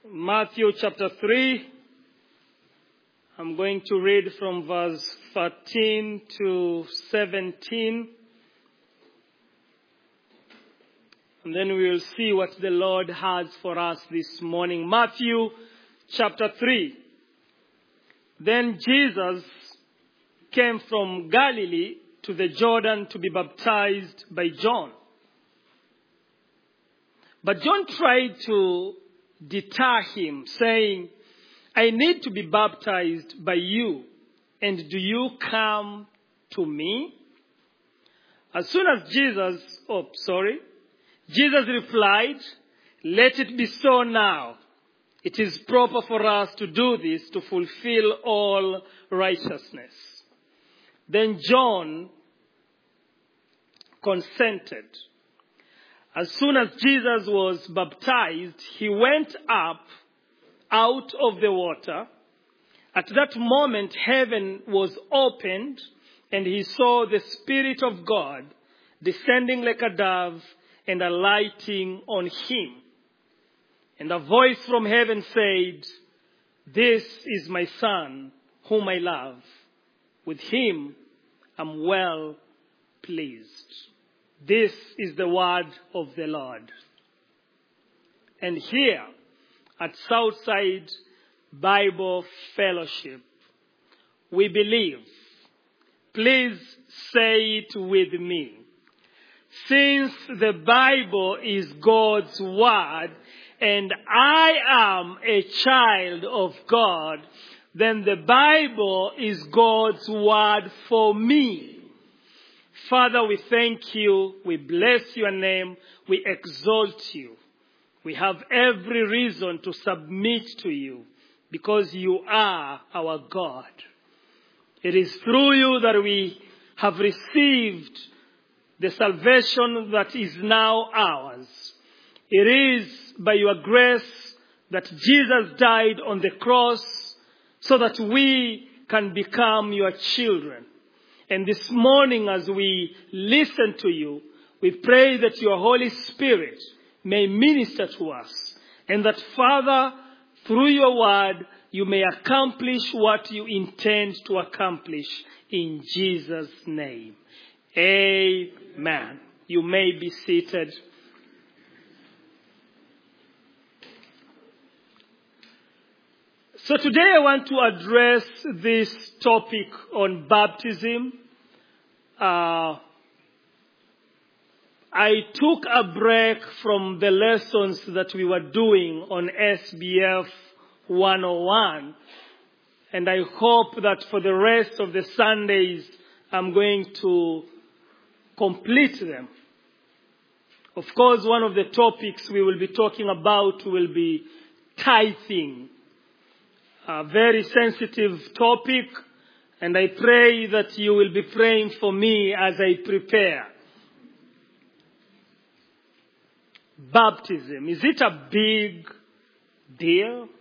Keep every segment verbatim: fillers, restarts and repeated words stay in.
Matthew chapter three. I'm going to read from verse thirteen to seventeen. And then we will see what the Lord has for us this morning. Matthew chapter three. Then Jesus came from Galilee to the Jordan to be baptized by John. But John tried to deter him, saying, I need to be baptized by you, and do you come to me? As soon as Jesus, oh, sorry, Jesus replied, let it be so now. It is proper for us to do this to fulfill all righteousness. Then John consented. As soon as Jesus was baptized, he went up out of the water. At that moment, heaven was opened, and he saw the Spirit of God descending like a dove and alighting on him. And a voice from heaven said, this is my Son, whom I love. With him I'm well pleased. This is the word of the Lord. And here at Southside Bible Fellowship, we believe. Please say it with me. Since the Bible is God's word and I am a child of God, then the Bible is God's word for me. Father, we thank you, we bless your name, we exalt you. We have every reason to submit to you because you are our God. It is through you that we have received the salvation that is now ours. It is by your grace that Jesus died on the cross so that we can become your children. And this morning as we listen to you, we pray that your Holy Spirit may minister to us. And that, Father, through your word, you may accomplish what you intend to accomplish in Jesus' name. Amen. You may be seated. So today I want to address this topic on baptism. Uh, I took a break from the lessons that we were doing on S B F one oh one. And I hope that for the rest of the Sundays, I'm going to complete them. Of course, one of the topics we will be talking about will be tithing. A very sensitive topic, and I pray that you will be praying for me as I prepare. Baptism, is it a big deal?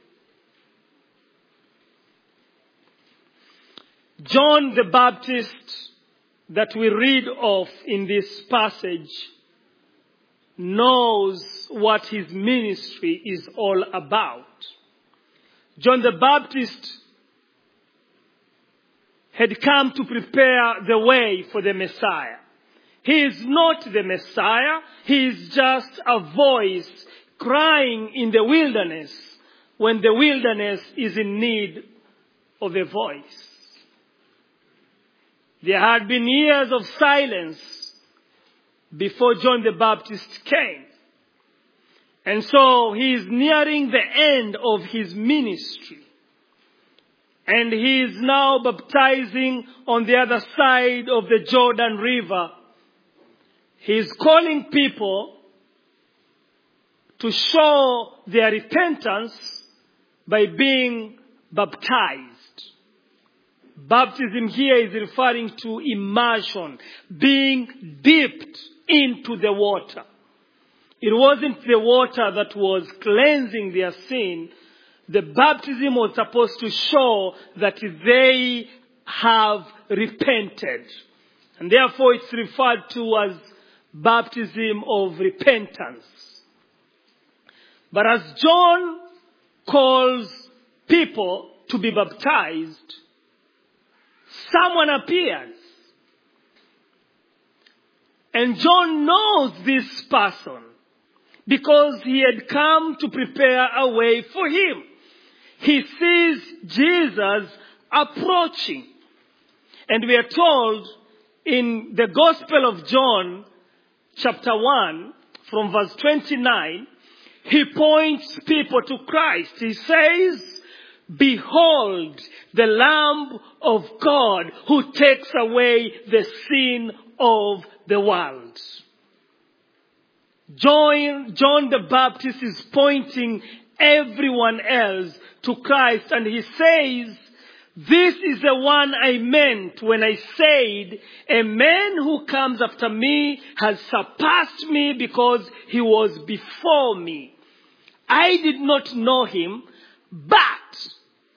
John the Baptist that we read of in this passage knows what his ministry is all about. John the Baptist had come to prepare the way for the Messiah. He is not the Messiah. He is just a voice crying in the wilderness when the wilderness is in need of a voice. There had been years of silence before John the Baptist came. And so he is nearing the end of his ministry. And he is now baptizing on the other side of the Jordan River. He is calling people to show their repentance by being baptized. Baptism here is referring to immersion, being dipped into the water. It wasn't the water that was cleansing their sin. The baptism was supposed to show that they have repented. And therefore it's referred to as baptism of repentance. But as John calls people to be baptized, someone appears. And John knows this person because he had come to prepare a way for him. He sees Jesus approaching. And we are told in the Gospel of John, chapter one, from verse twenty-nine, he points people to Christ. He says, "Behold, the Lamb of God who takes away the sin of the world." John, John the Baptist is pointing everyone else to Christ, and he says, "This is the one I meant when I said, a man who comes after me has surpassed me because he was before me. I did not know him, but..."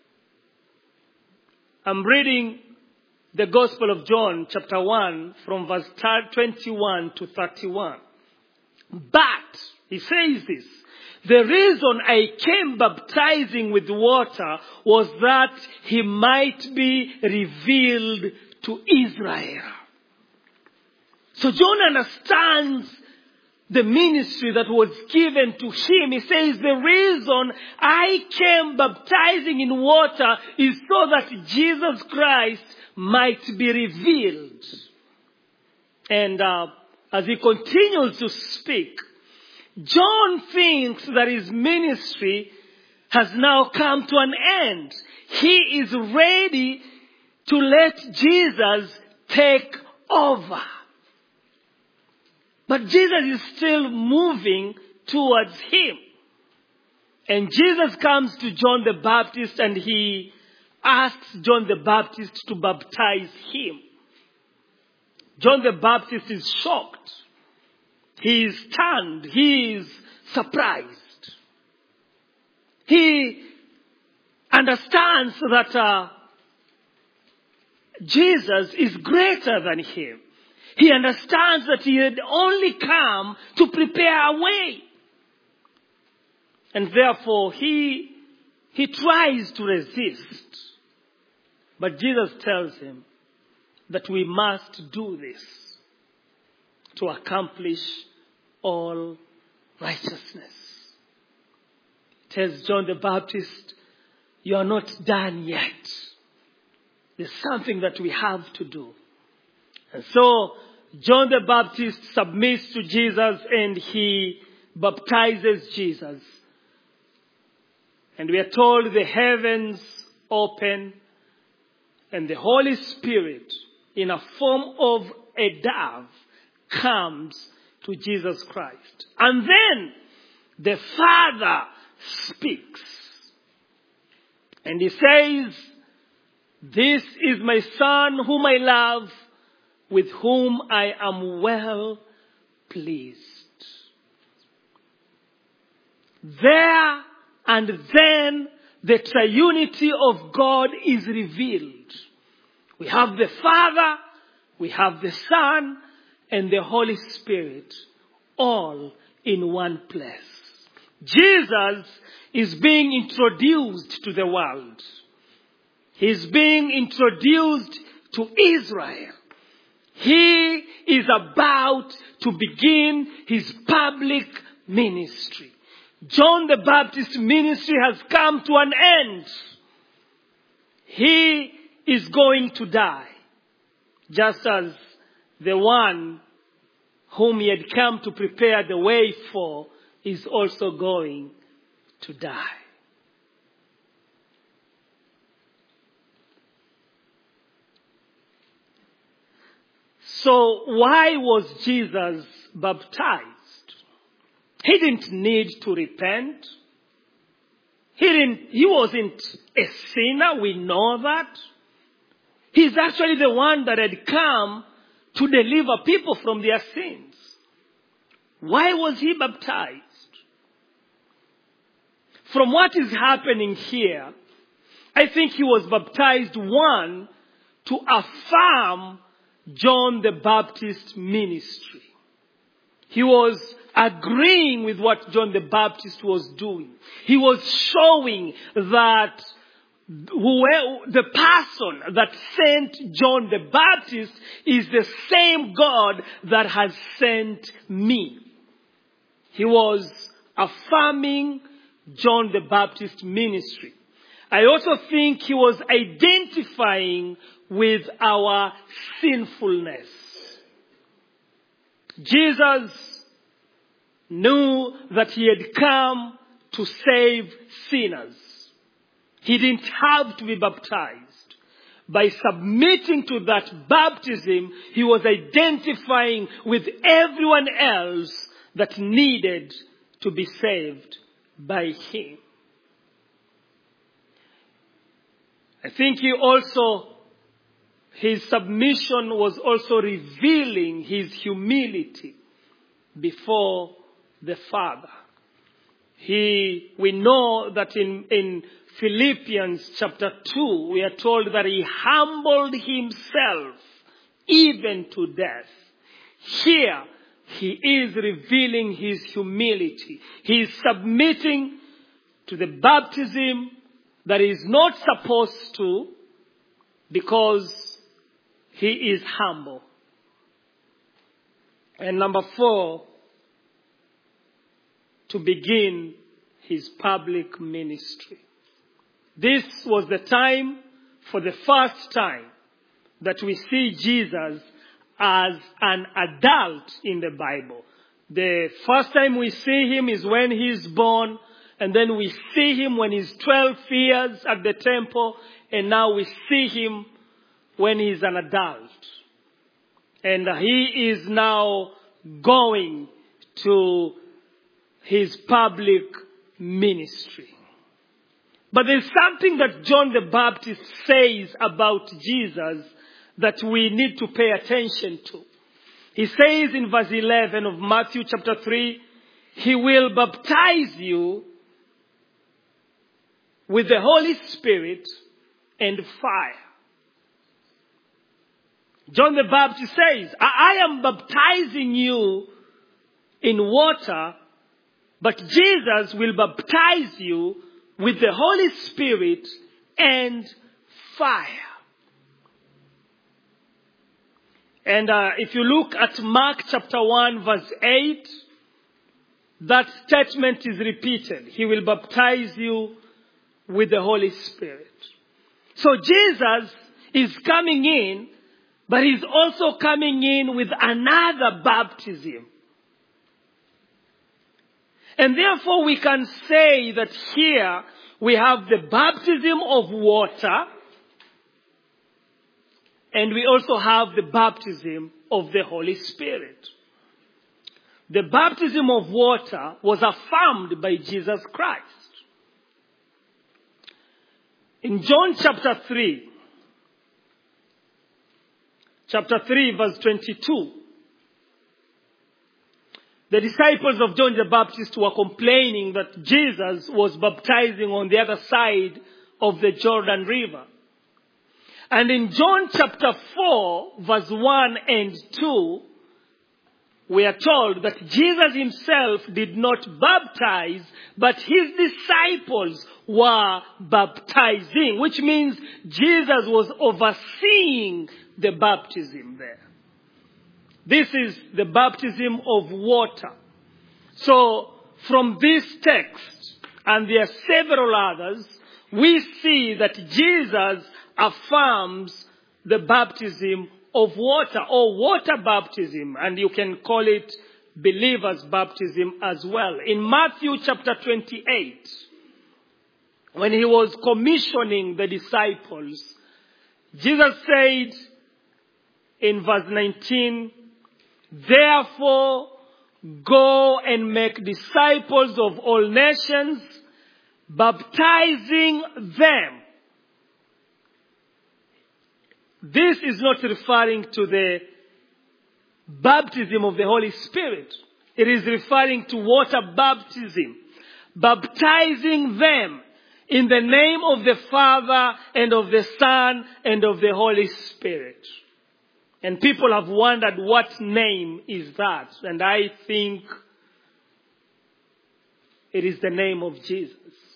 I'm reading the Gospel of John, chapter one, from verse twenty-one to thirty-one. "But," he says this, "the reason I came baptizing with water was that he might be revealed to Israel." So John understands the ministry that was given to him. He says, the reason I came baptizing in water is so that Jesus Christ might be revealed. And uh, as he continues to speak, John thinks that his ministry has now come to an end. He is ready to let Jesus take over. But Jesus is still moving towards him. And Jesus comes to John the Baptist and he asks John the Baptist to baptize him. John the Baptist is shocked. He is stunned. He is surprised. He understands that uh, Jesus is greater than him. He understands that he had only come to prepare a way. And therefore, he, he tries to resist. But Jesus tells him that we must do this to accomplish all righteousness. He tells John the Baptist, "You are not done yet. There's something that we have to do." And so John the Baptist submits to Jesus and he baptizes Jesus. And we are told the heavens open and the Holy Spirit in a form of a dove comes to Jesus Christ. And then the Father speaks. And he says, "This is my Son whom I love, with whom I am well pleased." There and then the triunity of God is revealed. We have the Father, we have the Son, and the Holy Spirit all in one place. Jesus is being introduced to the world. He's being introduced to Israel. He is about to begin his public ministry. John the Baptist's ministry has come to an end. He is going to die, just as the one whom he had come to prepare the way for is also going to die. So why was Jesus baptized? He didn't need to repent. He didn't, he wasn't a sinner, we know that. He's actually the one that had come to deliver people from their sins. Why was he baptized? From what is happening here, I think he was baptized, one, to affirm John the Baptist's ministry. He was agreeing with what John the Baptist was doing. He was showing that who, the person that sent John the Baptist is the same God that has sent me. He was affirming John the Baptist ministry. I also think he was identifying with our sinfulness. Jesus knew that he had come to save sinners. He didn't have to be baptized. By submitting to that baptism, he was identifying with everyone else that needed to be saved by him. I think he also, his submission was also revealing his humility before the Father. He, we know that in, in Philippians chapter two, we are told that he humbled himself even to death. Here, he is revealing his humility. He is submitting to the baptism that he is not supposed to because he is humble. And number four, to begin his public ministry. This was the time, for the first time, that we see Jesus as an adult in the Bible. The first time we see him is when he is born, and then we see him when he's twelve years at the temple, and now we see him when he's an adult. And he is now going to his public ministry. But there's something that John the Baptist says about Jesus that we need to pay attention to. He says in verse eleven of Matthew chapter three, he will baptize you with the Holy Spirit and fire. John the Baptist says, I am baptizing you in water, but Jesus will baptize you with the Holy Spirit and fire. And uh, if you look at Mark chapter one verse eight, that statement is repeated. He will baptize you with the Holy Spirit. So Jesus is coming in, but he's also coming in with another baptism. And therefore we can say that here we have the baptism of water, and we also have the baptism of the Holy Spirit. The baptism of water was affirmed by Jesus Christ. In John chapter three, chapter three verse twenty-two, the disciples of John the Baptist were complaining that Jesus was baptizing on the other side of the Jordan River. And in John chapter four, verse one and two, we are told that Jesus himself did not baptize, but his disciples were baptizing, which means Jesus was overseeing the baptism there. This is the baptism of water. So, from this text, and there are several others, we see that Jesus affirms the baptism of water, or water baptism, and you can call it believer's baptism as well. In Matthew chapter twenty-eight, when he was commissioning the disciples, Jesus said in verse nineteen, therefore go and make disciples of all nations, baptizing them. This is not referring to the baptism of the Holy Spirit. It is referring to water baptism. Baptizing them in the name of the Father and of the Son and of the Holy Spirit. And people have wondered what name is that. And I think It is the name of Jesus.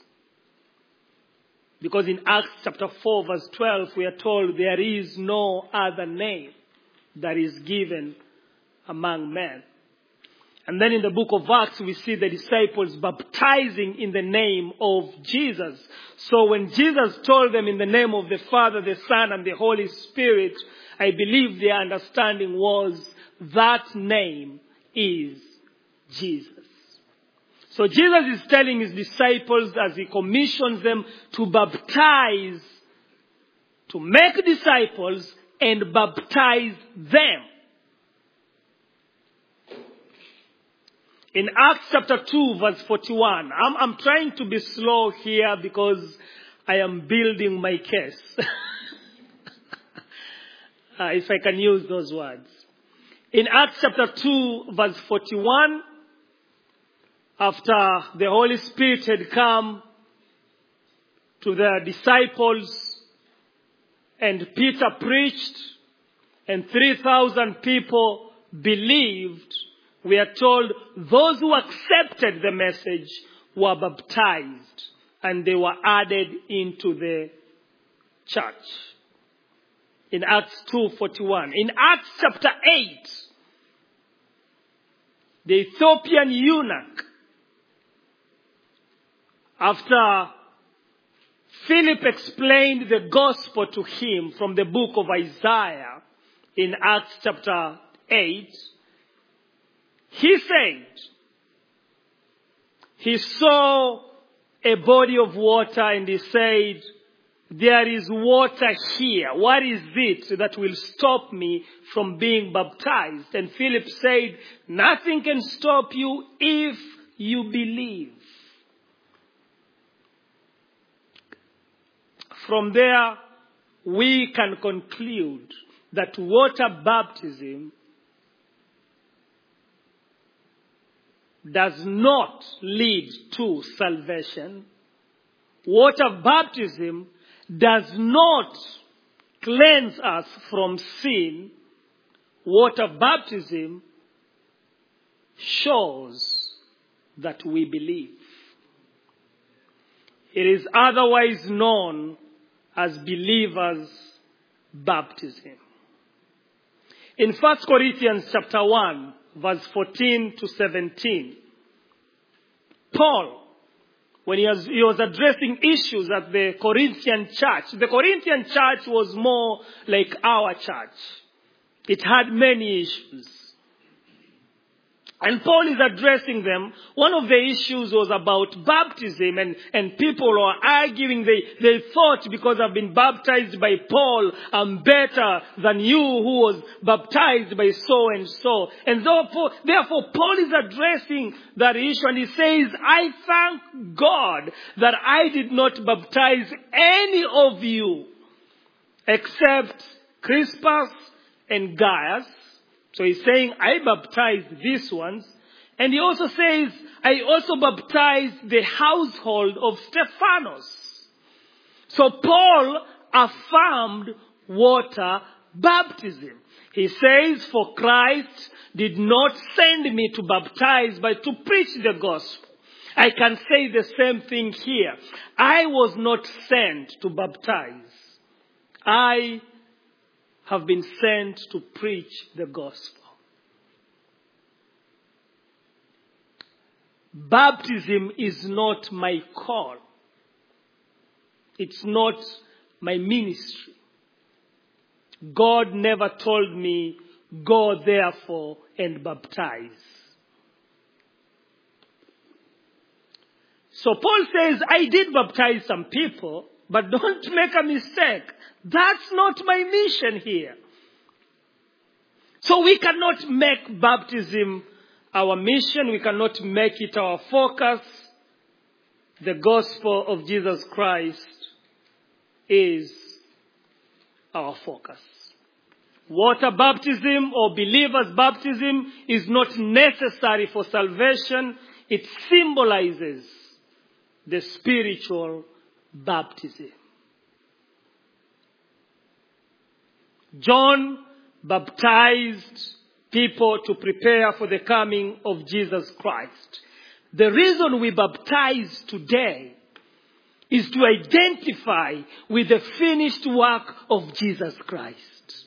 Because in Acts chapter four verse twelve, we are told there is no other name that is given among men. And then in the book of Acts, we see the disciples baptizing in the name of Jesus. So when Jesus told them in the name of the Father, the Son, and the Holy Spirit, I believe their understanding was that name is Jesus. So Jesus is telling his disciples as he commissions them to baptize, to make disciples and baptize them. In Acts chapter two verse forty-one, I'm, I'm trying to be slow here because I am building my case. uh, if I can use those words. In Acts chapter two verse forty-one, after the Holy Spirit had come to the disciples and Peter preached and three thousand people believed, we are told those who accepted the message were baptized and they were added into the church. In Acts two forty-one. In Acts chapter eight, the Ethiopian eunuch, after Philip explained the gospel to him from the book of Isaiah in Acts chapter eight, he said he saw a body of water and he said, there is water here. What is it that will stop me from being baptized? And Philip said, nothing can stop you if you believe. From there, we can conclude that water baptism does not lead to salvation. Water baptism does not cleanse us from sin. Water baptism shows that we believe. It is otherwise known as believers' baptism. In First Corinthians chapter one, verse fourteen to seventeen, Paul, when he was, he was addressing issues at the Corinthian church, the Corinthian church was more like our church. It had many issues. And Paul is addressing them. One of the issues was about baptism, and, and people were arguing. They, they thought because I've been baptized by Paul, I'm better than you who was baptized by so and so. And therefore, therefore Paul is addressing that issue, and he says, I thank God that I did not baptize any of you except Crispus and Gaius. So he's saying, I baptized these ones. And he also says, I also baptized the household of Stephanos. So Paul affirmed water baptism. He says, for Christ did not send me to baptize, but to preach the gospel. I can say the same thing here. I was not sent to baptize. I have been sent to preach the gospel. Baptism is not my call. It's not my ministry. God never told me, go therefore and baptize. So Paul says, I did baptize some people, but don't make a mistake. That's not my mission here. So we cannot make baptism our mission. We cannot make it our focus. The gospel of Jesus Christ is our focus. Water baptism or believer's baptism is not necessary for salvation. It symbolizes the spiritual baptism. John baptized people to prepare for the coming of Jesus Christ. The reason we baptize today is to identify with the finished work of Jesus Christ.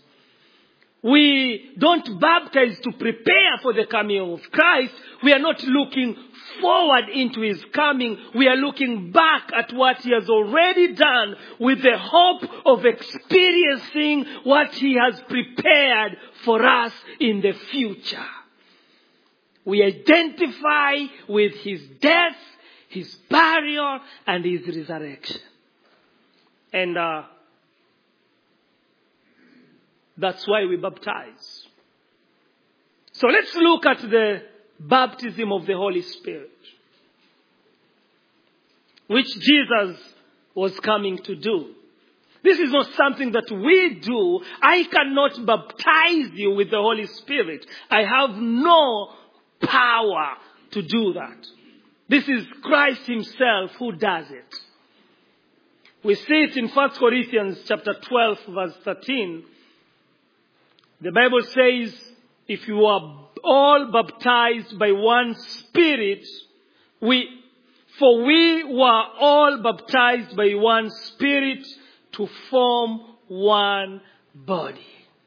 We don't baptize to prepare for the coming of Christ. We are not looking forward into his coming. We are looking back at what he has already done with the hope of experiencing what he has prepared for us in the future. We identify with his death, his burial, and his resurrection. And uh, that's why we baptize. So let's look at the baptism of the Holy Spirit, which Jesus was coming to do. This is not something that we do. I cannot baptize you with the Holy Spirit. I have no power to do that. This is Christ himself who does it. We see it in First Corinthians chapter twelve, verse thirteen. The Bible says, if you are all baptized by one Spirit, we, for we were all baptized by one Spirit to form one body.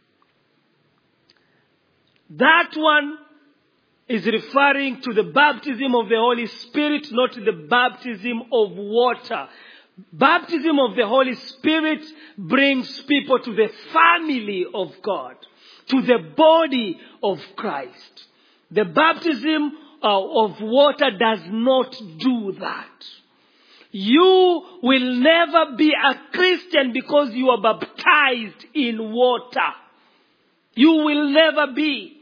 That one is referring to the baptism of the Holy Spirit, not the baptism of water. Baptism of the Holy Spirit brings people to the family of God, to the body of Christ. The baptism uh, of water does not do that. You will never be a Christian because you are baptized in water. You will never be.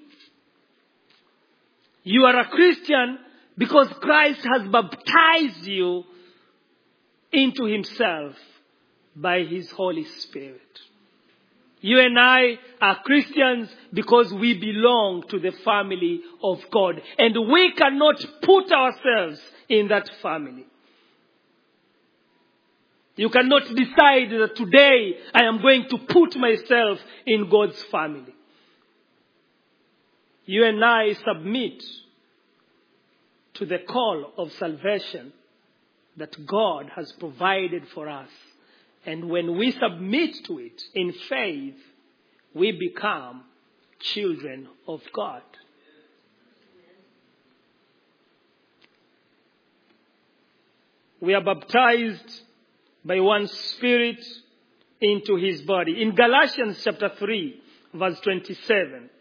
You are a Christian because Christ has baptized you into himself by his Holy Spirit. You and I are Christians because we belong to the family of God. And we cannot put ourselves in that family. You cannot decide that today I am going to put myself in God's family. You and I submit to the call of salvation that God has provided for us. And when we submit to it in faith, we become children of God. We are baptized by one Spirit into his body. In Galatians chapter three, verse twenty-seven,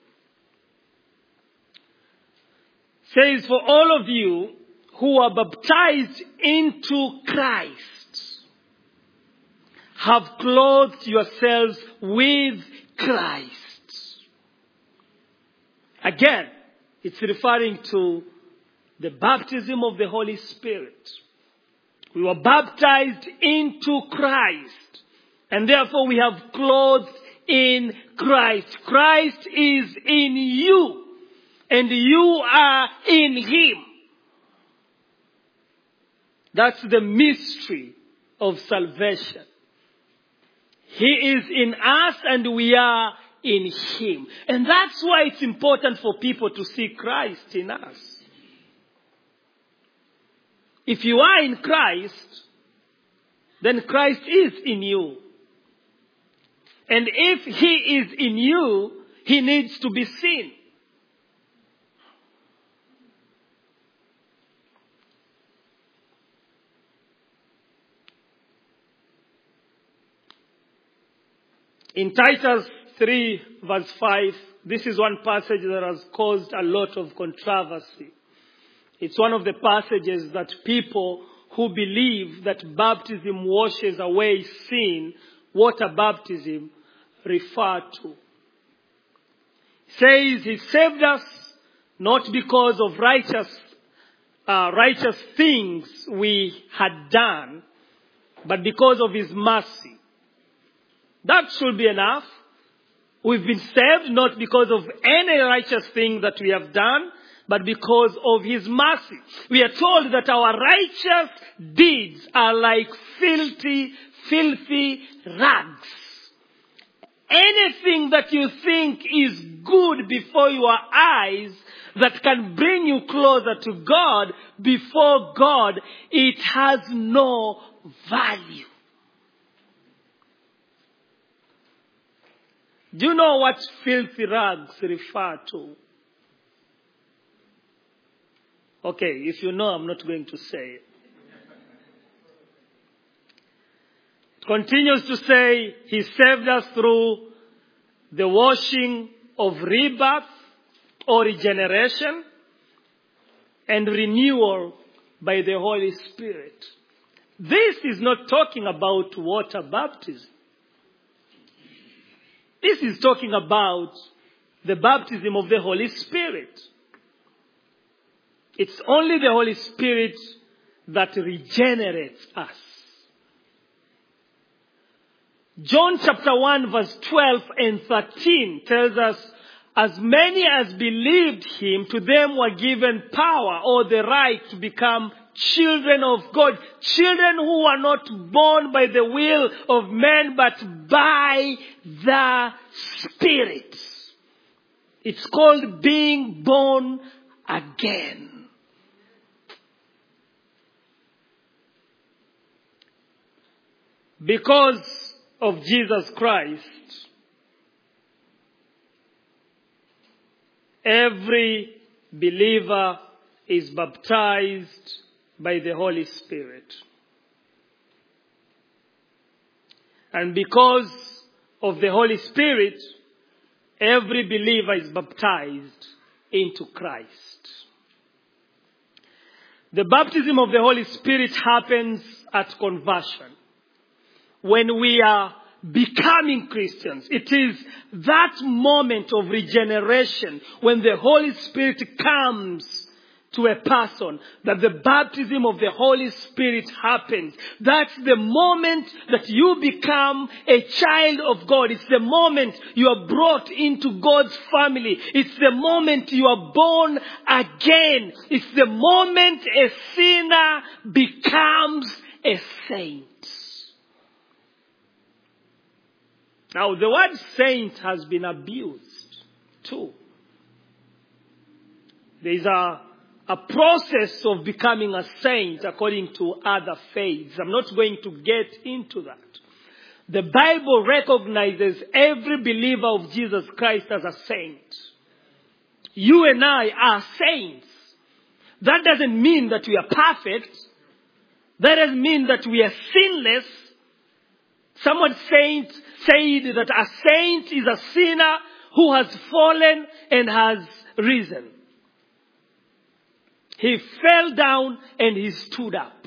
says, for all of you who are baptized into Christ have clothed yourselves with Christ. Again, it's referring to the baptism of the Holy Spirit. We were baptized into Christ, and therefore we have clothed in Christ. Christ is in you, and you are in him. That's the mystery of salvation. He is in us and we are in him. And that's why it's important for people to see Christ in us. If you are in Christ, then Christ is in you. And if he is in you, he needs to be seen. In Titus three, verse five, this is one passage that has caused a lot of controversy. It's one of the passages that people who believe that baptism washes away sin, water baptism, refer to. It says he saved us not because of righteous, uh, righteous things we had done, but because of his mercy. That should be enough. We've been saved not because of any righteous thing that we have done, but because of his mercy. We are told that our righteous deeds are like filthy, filthy rags. Anything that you think is good before your eyes that can bring you closer to God, before God, it has no value. Do you know what filthy rags refer to? Okay, if you know, I'm not going to say it. It continues to say, He saved us through the washing of rebirth or regeneration and renewal by the Holy Spirit. This is not talking about water baptism. This is talking about the baptism of the Holy Spirit. It's only the Holy Spirit that regenerates us. John chapter one verse twelve and thirteen tells us, as many as believed Him, to them were given power or the right to become children of God. Children who are not born by the will of men, but by the Spirit. It's called being born again. Because of Jesus Christ, every believer is baptized by the Holy Spirit. And because of the Holy Spirit, every believer is baptized into Christ. The baptism of the Holy Spirit happens at conversion. When we are becoming Christians, it is that moment of regeneration when the Holy Spirit comes to a person that the baptism of the Holy Spirit happens. That's the moment that you become a child of God. It's the moment you are brought into God's family. It's the moment you are born again. It's the moment a sinner becomes a saint. Now, the word saint has been abused too. There is a, a process of becoming a saint according to other faiths. I'm not going to get into that. The Bible recognizes every believer of Jesus Christ as a saint. You and I are saints. That doesn't mean that we are perfect. That doesn't mean that we are sinless. Someone saint said that a saint is a sinner who has fallen and has risen. He fell down and he stood up.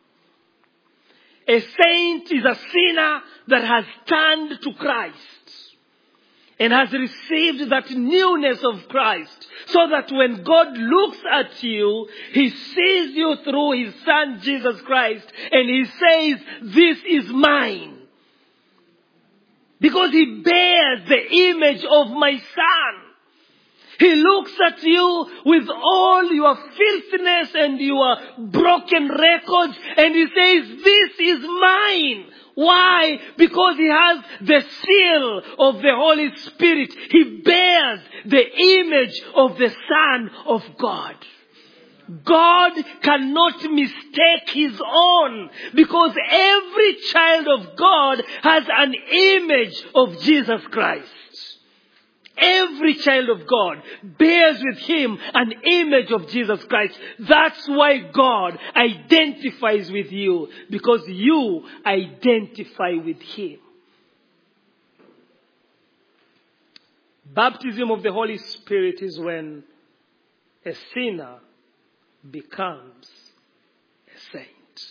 A saint is a sinner that has turned to Christ and has received that newness of Christ, so that when God looks at you, He sees you through His Son Jesus Christ and He says, "This is mine." Because He bears the image of my Son. He looks at you with all your filthiness and your broken records and He says, "This is mine." Why? Because He has the seal of the Holy Spirit. He bears the image of the Son of God. God cannot mistake His own, because every child of God has an image of Jesus Christ. Every child of God bears with Him an image of Jesus Christ. That's why God identifies with you, because you identify with Him. Baptism of the Holy Spirit is when a sinner becomes a saint.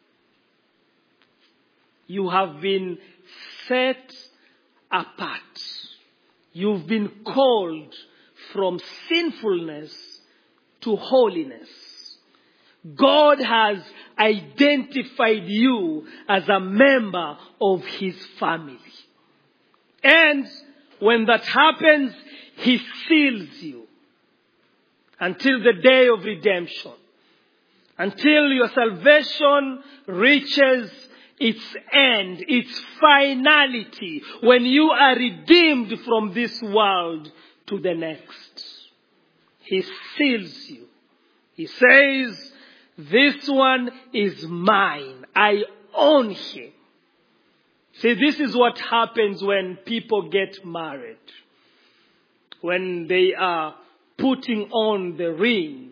You have been set apart. You've been called from sinfulness to holiness. God has identified you as a member of His family. And when that happens, He seals you until the day of redemption, until your salvation reaches its end, its finality, when you are redeemed from this world to the next. He seals you. He says, this one is mine. I own him. See, this is what happens when people get married. When they are putting on the ring.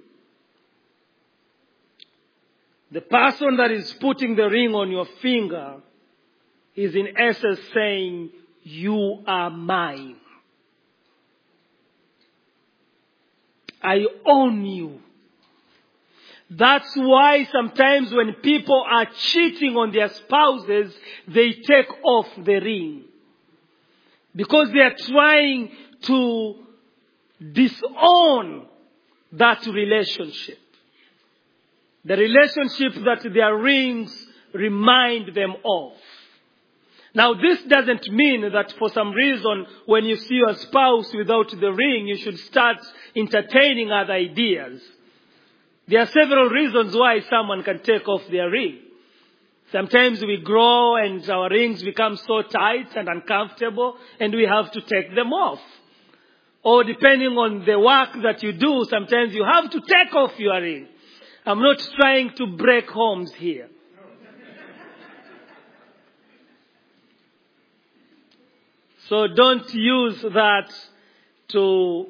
The person that is putting the ring on your finger is in essence saying, you are mine. I own you. That's why sometimes when people are cheating on their spouses, they take off the ring. Because they are trying to disown that relationship. The relationship that their rings remind them of. Now this doesn't mean that for some reason when you see your spouse without the ring, you should start entertaining other ideas. There are several reasons why someone can take off their ring. Sometimes we grow and our rings become so tight and uncomfortable and we have to take them off. Or depending on the work that you do, sometimes you have to take off your ring. I'm not trying to break homes here. So don't use that to,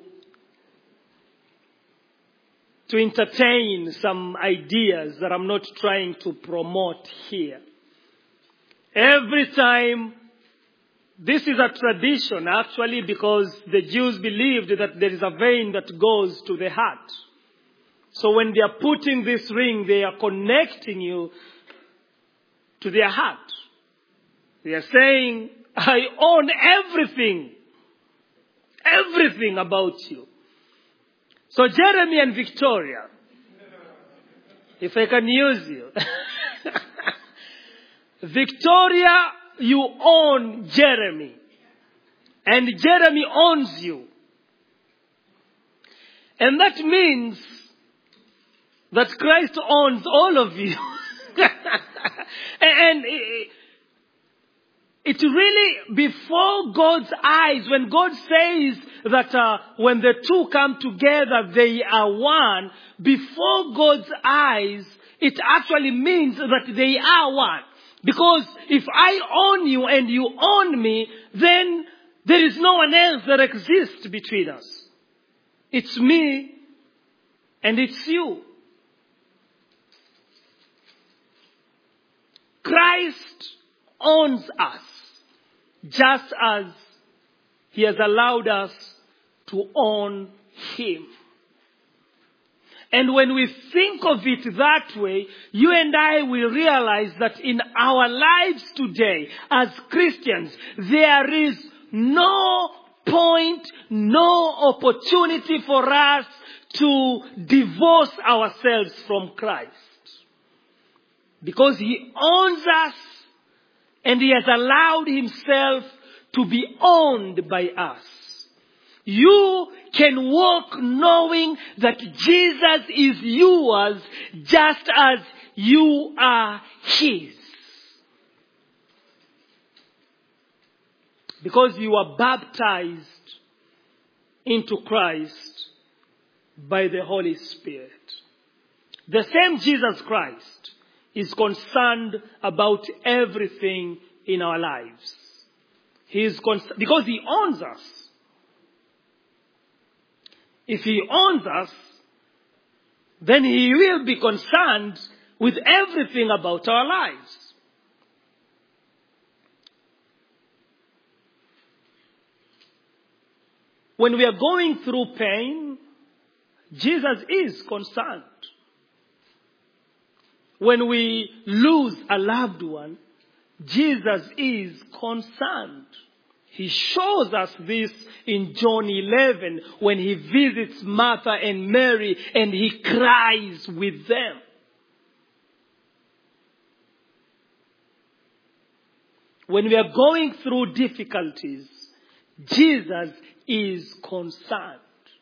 to entertain some ideas that I'm not trying to promote here. Every time, this is a tradition actually because the Jews believed that there is a vein that goes to the heart. So when they are putting this ring, they are connecting you to their heart. They are saying, I own everything. Everything about you. So Jeremy and Victoria, if I can use you. Victoria, you own Jeremy. And Jeremy owns you. And that means that Christ owns all of you. and it, it really, before God's eyes, when God says that uh, when the two come together, they are one, before God's eyes, it actually means that they are one. Because if I own you and you own me, then there is no one else that exists between us. It's me and it's you. Christ owns us just as he has allowed us to own him. And when we think of it that way, you and I will realize that in our lives today as Christians, there is no point, no opportunity for us to divorce ourselves from Christ. Because he owns us and he has allowed himself to be owned by us. You can walk knowing that Jesus is yours just as you are his. Because you are baptized into Christ by the Holy Spirit. The same Jesus Christ is concerned about everything in our lives. He is concerned because he owns us. If he owns us, then he will be concerned with everything about our lives. When we are going through pain, Jesus is concerned. When we lose a loved one, Jesus is concerned. He shows us this in John eleven when he visits Martha and Mary and he cries with them. When we are going through difficulties, Jesus is concerned.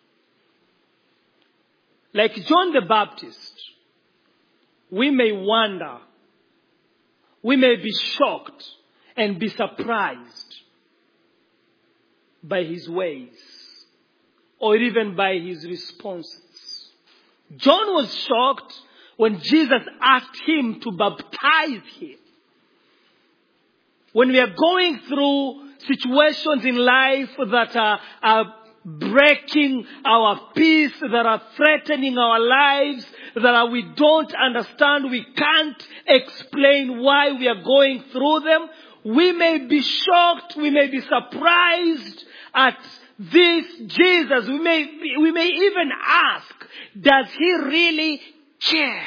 Like John the Baptist, we may wonder, we may be shocked and be surprised by his ways. or even by his responses. John was shocked when Jesus asked him to baptize him. When we are going through situations in life that are, are breaking our peace, that are threatening our lives, that are, we don't understand, we can't explain why we are going through them, we may be shocked, we may be surprised at this Jesus. We may, we may even ask, does he really care?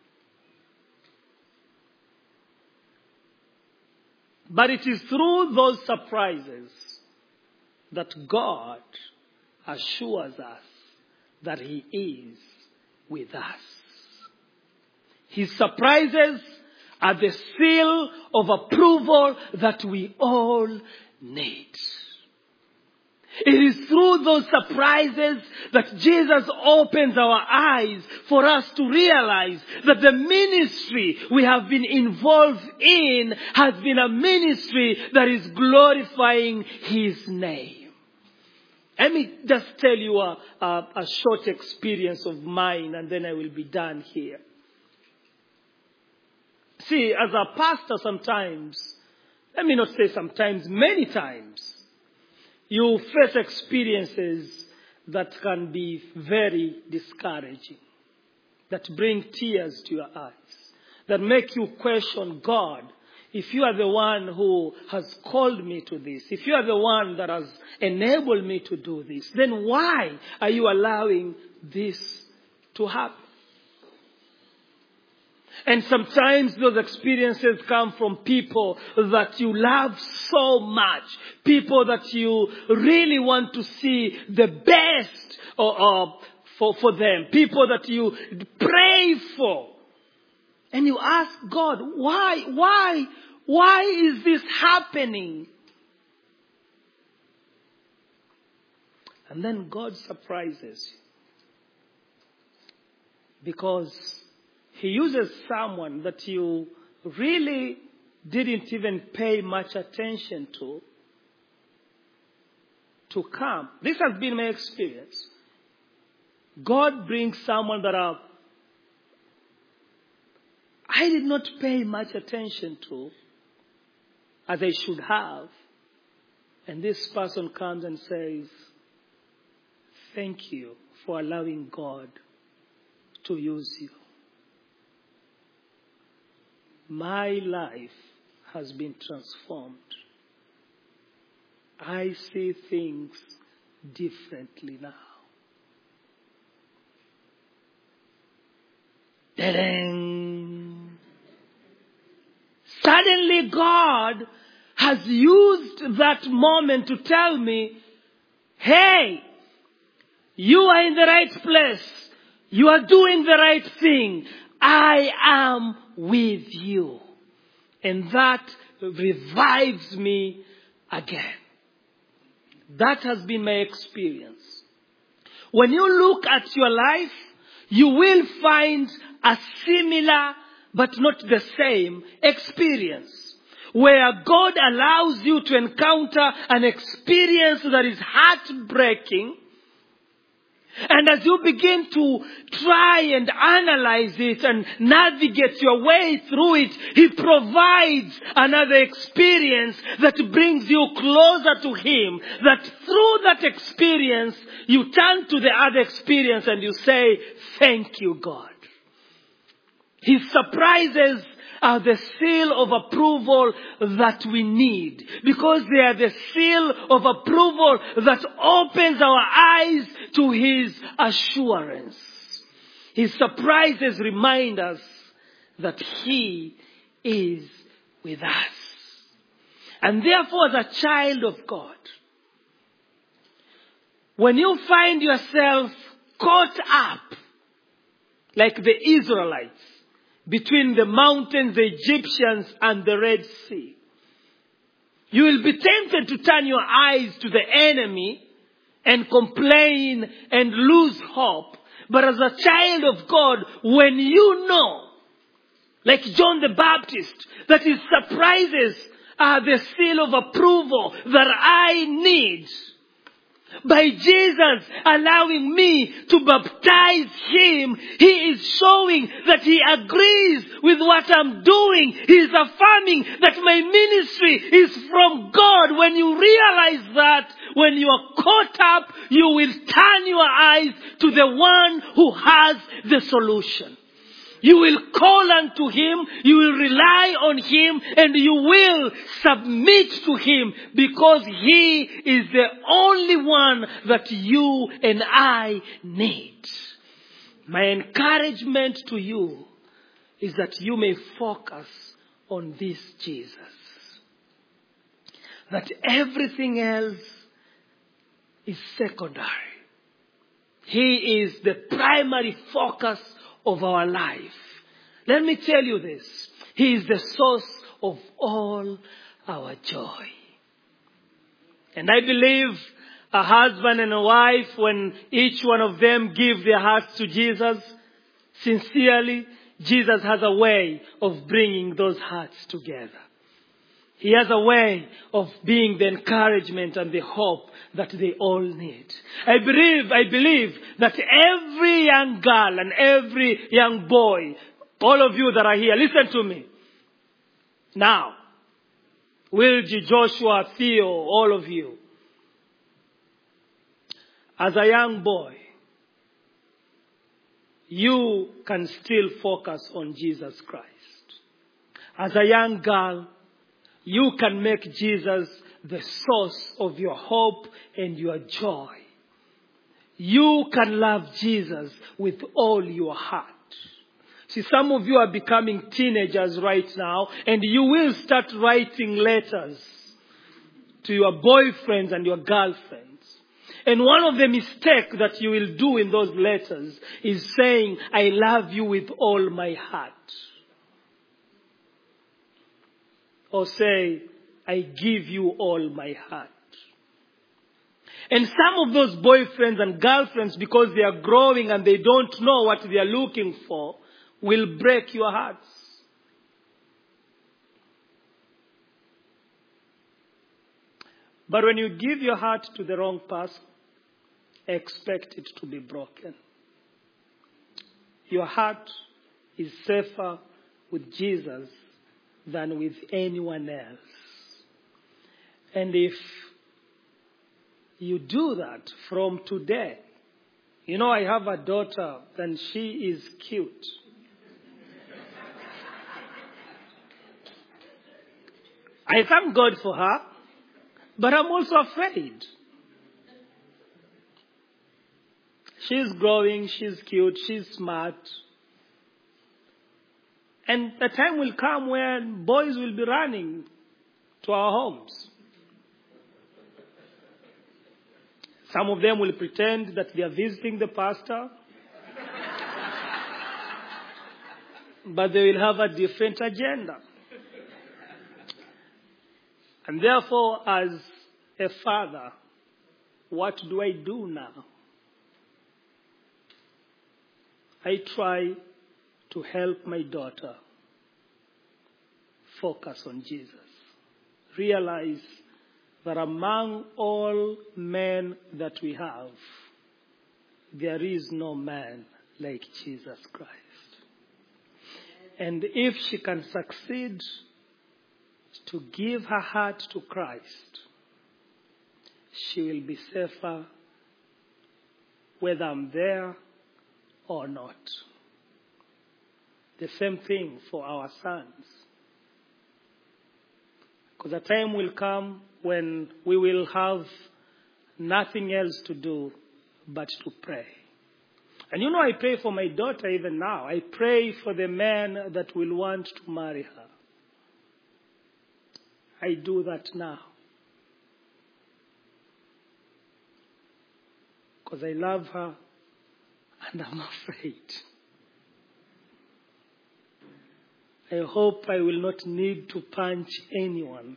But it is through those surprises that God assures us that he is with us. His surprises are the seal of approval that we all need. It is through those surprises that Jesus opens our eyes for us to realize that the ministry we have been involved in has been a ministry that is glorifying his name. Let me just tell you a, a, a short experience of mine, and then I will be done here. See, as a pastor sometimes, let me not say sometimes, many times, you face experiences that can be very discouraging, that bring tears to your eyes, that make you question God. If you are the one who has called me to this, if you are the one that has enabled me to do this, then why are you allowing this to happen? And sometimes those experiences come from people that you love so much. People that you really want to see the best uh, uh, for, for them. People that you pray for. And you ask God, why, why, why is this happening? And then God surprises you. Because he uses someone that you really didn't even pay much attention to, to come. This has been my experience. God brings someone that I, I did not pay much attention to, as I should have. And this person comes and says, thank you for allowing God to use you. My life has been transformed. I see things differently now. Ta-dang! Suddenly God has used that moment to tell me, hey, you are in the right place. You are doing the right thing. I am with you. And that revives me again. That has been my experience. When you look at your life, you will find a similar but not the same experience, where God allows you to encounter an experience that is heartbreaking. And as you begin to try and analyze it and navigate your way through it, he provides another experience that brings you closer to him. That through that experience, you turn to the other experience and you say, thank you, God. His surprises are the seal of approval that we need, because they are the seal of approval that opens our eyes to his assurance. His surprises remind us that he is with us. And therefore, as a child of God, when you find yourself caught up like the Israelites between the mountains, the Egyptians, and the Red Sea, you will be tempted to turn your eyes to the enemy and complain and lose hope. But as a child of God, when you know, like John the Baptist, that his surprises are the seal of approval that I need, By Jesus allowing me to baptize him, he is showing that he agrees with what I'm doing. He is affirming that my ministry is from God. When you realize that, when you are caught up, you will turn your eyes to the one who has the solution. You will call unto him, you will rely on him, and you will submit to him because he is the only one that you and I need. My encouragement to you is that you may focus on this Jesus. That everything else is secondary. He is the primary focus of our life. Let me tell you this. He is the source of all our joy. And I believe a husband and a wife, when each one of them give their hearts to Jesus, sincerely, Jesus has a way of bringing those hearts together. He has a way of being the encouragement and the hope that they all need. I believe, I believe that every young girl and every young boy, all of you that are here, listen to me. Now, Wilgie, Joshua, Theo, all of you. As a young boy, you can still focus on Jesus Christ. As a young girl, you can make Jesus the source of your hope and your joy. You can love Jesus with all your heart. See, some of you are becoming teenagers right now, and you will start writing letters to your boyfriends and your girlfriends. And one of the mistakes that you will do in those letters is saying, I love you with all my heart. Or say, I give you all my heart. And some of those boyfriends and girlfriends, because they are growing and they don't know what they are looking for, will break your hearts. But when you give your heart to the wrong person, expect it to be broken. Your heart is safer with Jesus than with anyone else. And if you do that from today, you know, I have a daughter and she is cute. I thank God for her, but I'm also afraid. She's growing, she's cute, she's smart. And the time will come when boys will be running to our homes. Some of them will pretend that they are visiting the pastor. But they will have a different agenda. And therefore, as a father, what do I do now? I try to help my daughter focus on Jesus. Realize that among all men that we have, there is no man like Jesus Christ. And if she can succeed to give her heart to Christ, she will be safer whether I'm there or not. The same thing for our sons. Because a time will come when we will have nothing else to do but to pray. And you know, I pray for my daughter even now. I pray for the man that will want to marry her. I do that now. Because I love her and I'm afraid. I hope I will not need to punch anyone.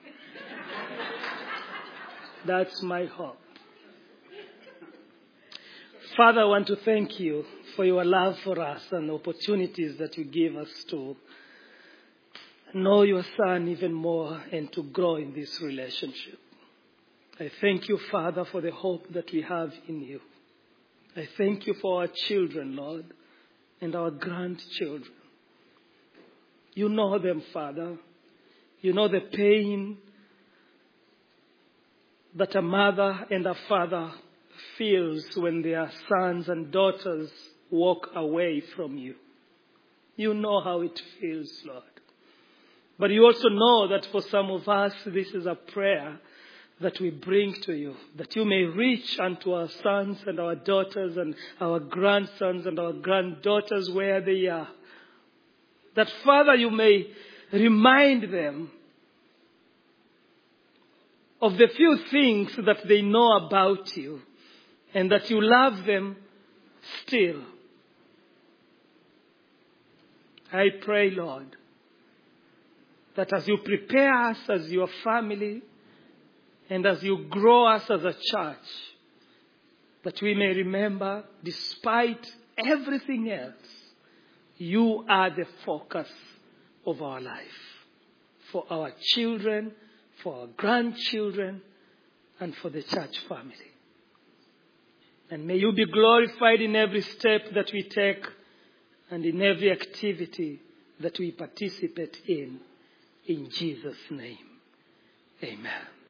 That's my hope. Father, I want to thank you for your love for us and the opportunities that you give us to know your Son even more and to grow in this relationship. I thank you, Father, for the hope that we have in you. I thank you for our children, Lord, and our grandchildren. You know them, Father. You know the pain that a mother and a father feels when their sons and daughters walk away from you. You know how it feels, Lord. But you also know that for some of us, this is a prayer that we bring to you, that you may reach unto our sons and our daughters and our grandsons and our granddaughters where they are. That, Father, you may remind them of the few things that they know about you, and that you love them still. I pray, Lord, that as you prepare us as your family, and as you grow us as a church, that we may remember, despite everything else, you are the focus of our life. For our children, for our grandchildren, and for the church family. And may you be glorified in every step that we take and in every activity that we participate in. In Jesus' name, amen.